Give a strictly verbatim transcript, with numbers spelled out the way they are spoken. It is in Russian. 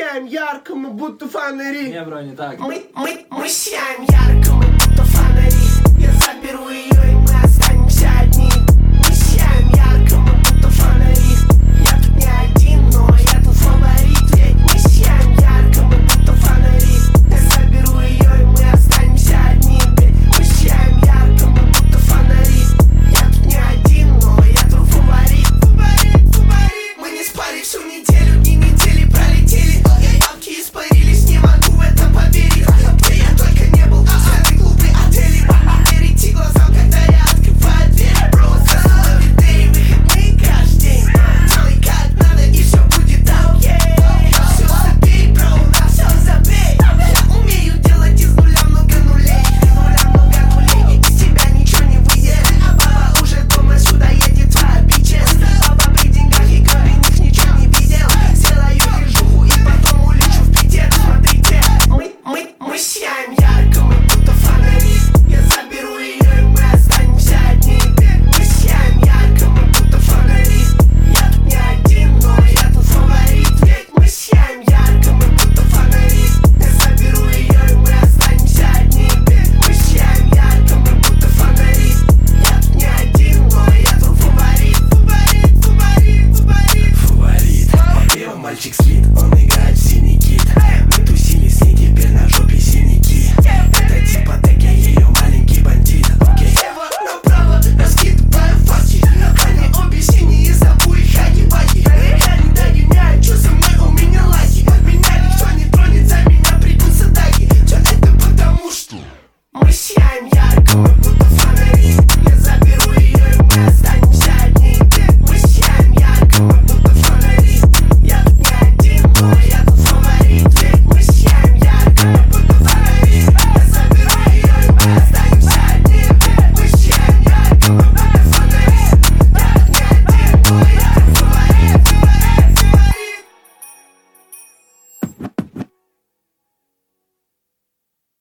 сияем ярко, мы будто фонари. Не, бро, не так. Мы, мы, мы сияем ярко, мы будто фонари. Я заберу ее, и мы останемся одни. Мы сияем ярко, мы будто фонари. Я тут не один, но я тут фаворит. Ведь мы сияем ярко, мы будто фонари. Я заберу ее, и мы останемся одни. Ведь мы сияем ярко, мы будто фонари. Я тут не один, но я тут фаворит. Фаворит, фаворит. Мы не спали всю неделю, дни недели пролетели. Бабки испарились, не могу в это поверить. Где я только не был, а клубы, отели. Не верите глазам, когда я открываю дверь. Просто ловитые выходные каждый день. Делай как надо, и все будет окей. Все забей, бро, на все забей. Я умею делать из нуля много нулей. Из нуля много нулей, и из тебя ничего не выйдет. А баба уже дома, сюда едет твоя бичес. Баба при деньгах и кроме них ничего не видел. Сделаю движуху и потом улечу в Питер. Смотрите, мы, мы, мы сияем ярко, мы будто фонари. Я заберу ее, и мы останемся одни. Мы сияем ярко, мы будто фонари. Я тут не один, но я тут фаворит. Ведь мы сияем ярко, мы будто фонари. Я заберу ее, и мы останемся одни. Мы сияем ярко, мы будто фонари. Я тут не один, но я тут фаворит. Фаворит, фаворит, фаворит. Фаворит, по пиву мальчик спит, он играет в